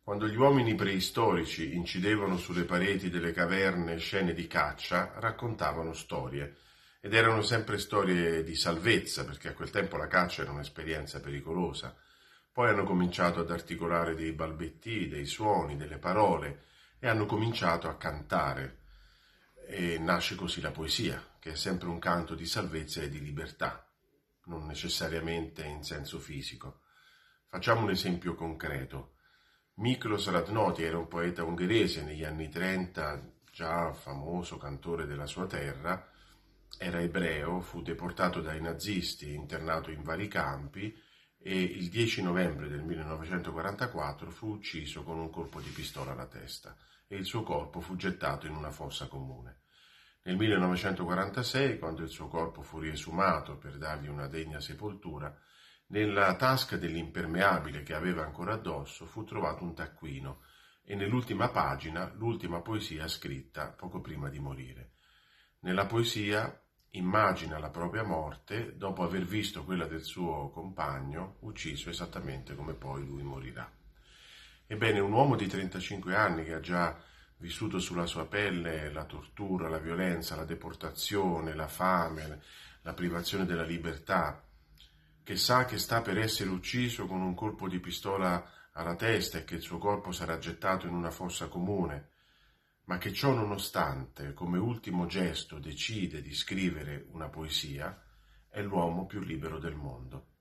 Quando gli uomini preistorici incidevano sulle pareti delle caverne scene di caccia, raccontavano storie. Ed erano sempre storie di salvezza, perché a quel tempo la caccia era un'esperienza pericolosa. Poi hanno cominciato ad articolare dei balbettii, dei suoni, delle parole e hanno cominciato a cantare. E nasce così la poesia, che è sempre un canto di salvezza e di libertà, non necessariamente in senso fisico. Facciamo un esempio concreto. Miklos Radnoti era un poeta ungherese negli anni 30, già famoso cantore della sua terra, era ebreo, fu deportato dai nazisti, internato in vari campi e il 10 novembre del 1944 fu ucciso con un colpo di pistola alla testa e il suo corpo fu gettato in una fossa comune. Nel 1946, quando il suo corpo fu riesumato per dargli una degna sepoltura, nella tasca dell'impermeabile che aveva ancora addosso fu trovato un taccuino e nell'ultima pagina l'ultima poesia scritta poco prima di morire. Nella poesia immagina la propria morte dopo aver visto quella del suo compagno ucciso esattamente come poi lui morirà. Ebbene, un uomo di 35 anni che ha già vissuto sulla sua pelle la tortura, la violenza, la deportazione, la fame, la privazione della libertà, che sa che sta per essere ucciso con un colpo di pistola alla testa e che il suo corpo sarà gettato in una fossa comune, ma che ciò nonostante, come ultimo gesto, decide di scrivere una poesia, è l'uomo più libero del mondo.